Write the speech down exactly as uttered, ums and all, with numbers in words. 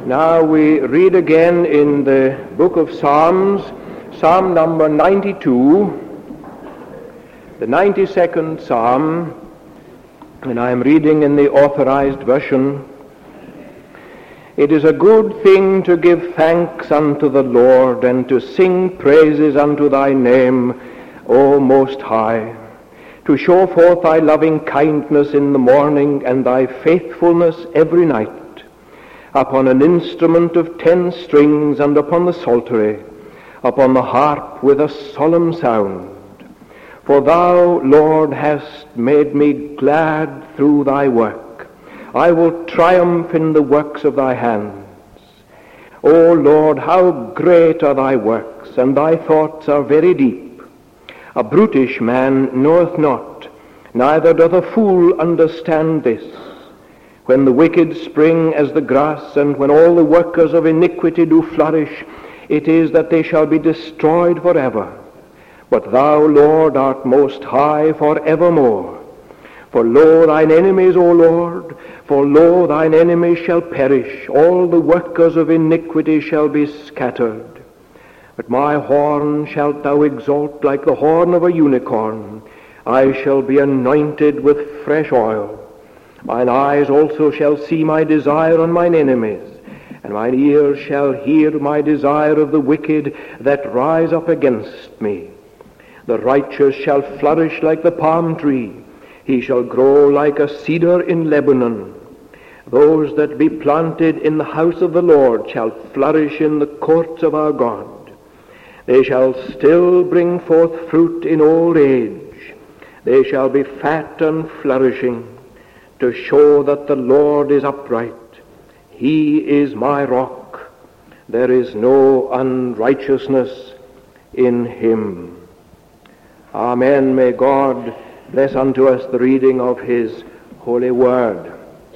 Now we read again in the book of Psalms, Psalm number ninety-two, the ninety-second Psalm, and I am reading in the Authorized Version. It is a good thing to give thanks unto the Lord, and to sing praises unto thy name, O Most High, to show forth thy loving kindness in the morning, and thy faithfulness every night, upon an instrument of ten strings, and upon the psaltery, upon the harp with a solemn sound. For thou, Lord, hast made me glad through thy work. I will triumph in the works of thy hands. O Lord, how great are thy works, and thy thoughts are very deep. A brutish man knoweth not, neither doth a fool understand this. When the wicked spring as the grass, and when all the workers of iniquity do flourish, it is that they shall be destroyed forever. But thou, Lord, art most high for evermore. For lo, thine enemies, O Lord, for lo, thine enemies shall perish, all the workers of iniquity shall be scattered. But my horn shalt thou exalt like the horn of a unicorn. I shall be anointed with fresh oil. Mine eyes also shall see my desire on mine enemies, and mine ears shall hear my desire of the wicked that rise up against me. The righteous shall flourish like the palm tree. He shall grow like a cedar in Lebanon. Those that be planted in the house of the Lord shall flourish in the courts of our God. They shall still bring forth fruit in old age. They shall be fat and flourishing, to show that the Lord is upright. He is my rock. There is no unrighteousness in him. Amen. May God bless unto us the reading of his holy word.